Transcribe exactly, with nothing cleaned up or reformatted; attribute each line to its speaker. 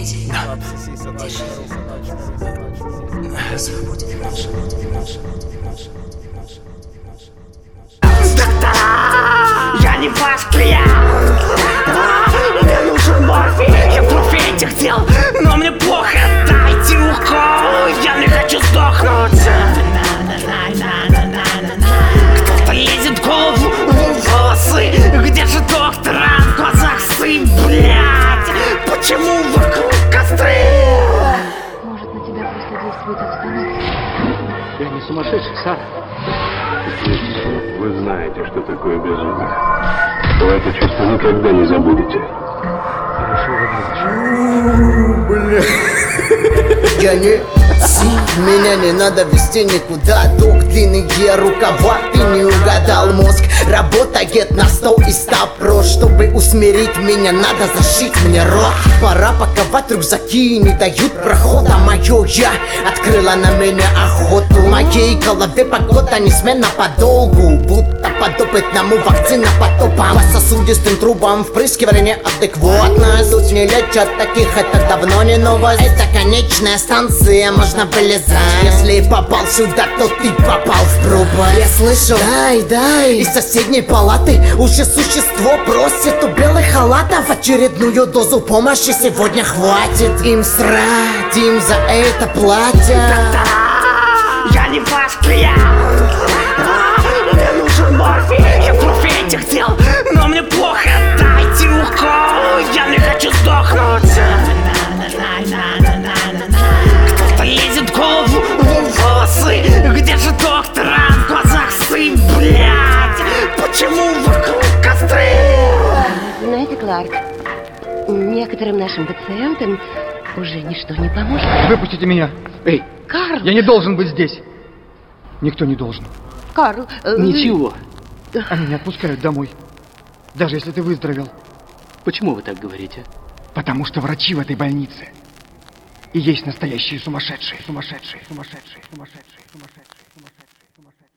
Speaker 1: Тише. Свободен наш, свободен наш, свободен наш.
Speaker 2: Доктора, я не ваш клиент. Мне нужен морфий, я против этих дел, но мне плохо, дайте укол, я не хочу сдохнуть. Кто-то лезет в голову, в волосы. Где же доктора, в глазах сыпь, блядь? Почему вокруг костры?
Speaker 3: Может, на тебя просто действует обстановка?
Speaker 4: Я не сумасшедший, Сара.
Speaker 5: Вы знаете, что такое безумие. Вы это чувство никогда не забудете.
Speaker 6: Бля. Я не си, меня не надо вести никуда. Тук, длинные рукава, ты не угадал. Мозг работает на сто и ста про. Чтобы усмирить меня, надо зашить мне рот. Пора паковать рюкзаки, не дают прохода. Мое я открыла на меня охоту. В моей голове погода несменно подолгу, будто подопытному вакцина потопом. По сосудистым трубам впрыскивание адекватно. Тут не лечат таких, это давно не новость. Это конечная станция, можно вылезать. Если попал сюда, то ты попал в пропасть. Я слышу, дай, дай. Из соседней палаты уже существо просит у белых халатов очередную дозу помощи сегодня хватит. Им срать, им за это платят.
Speaker 2: Доктора, я не ваш клиент. Мне нужен морфий, я против этих дел, но мне плохо, дайте укол, я не хочу сдохнуть. Кто-то лезет в голову, в волосы. Где же доктора, в глазах сыпь, блядь? Почему вокруг костры?
Speaker 3: Знаете, Кларк, некоторым нашим пациентам уже ничто не поможет.
Speaker 4: Выпустите меня! Эй!
Speaker 3: Карл!
Speaker 4: Я не должен быть здесь! Никто не должен.
Speaker 3: Карл! Э,
Speaker 4: Ничего. Они не отпускают домой. Даже если ты выздоровел.
Speaker 7: Почему вы так говорите?
Speaker 4: Потому что врачи в этой больнице и есть настоящие сумасшедшие, сумасшедшие, сумасшедшие, сумасшедшие, сумасшедшие, сумасшедшие, сумасшедшие.